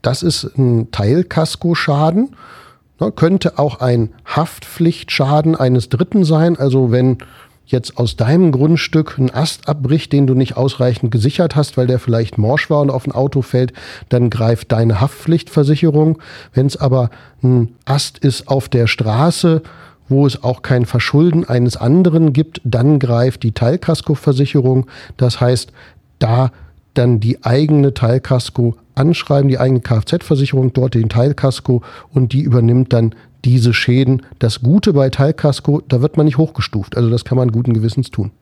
das ist ein Teilkaskoschaden. Könnte auch ein Haftpflichtschaden eines Dritten sein. Also wenn jetzt aus deinem Grundstück ein Ast abbricht, den du nicht ausreichend gesichert hast, weil der vielleicht morsch war und auf ein Auto fällt, dann greift deine Haftpflichtversicherung. Wenn es aber ein Ast ist auf der Straße, wo es auch kein Verschulden eines anderen gibt, dann greift die Teilkaskoversicherung. Das heißt, da dann die eigene Teilkasko anschreiben, die eigene Kfz-Versicherung, dort den Teilkasko, und die übernimmt dann diese Schäden. Das Gute bei Teilkasko, da wird man nicht hochgestuft. Also das kann man guten Gewissens tun.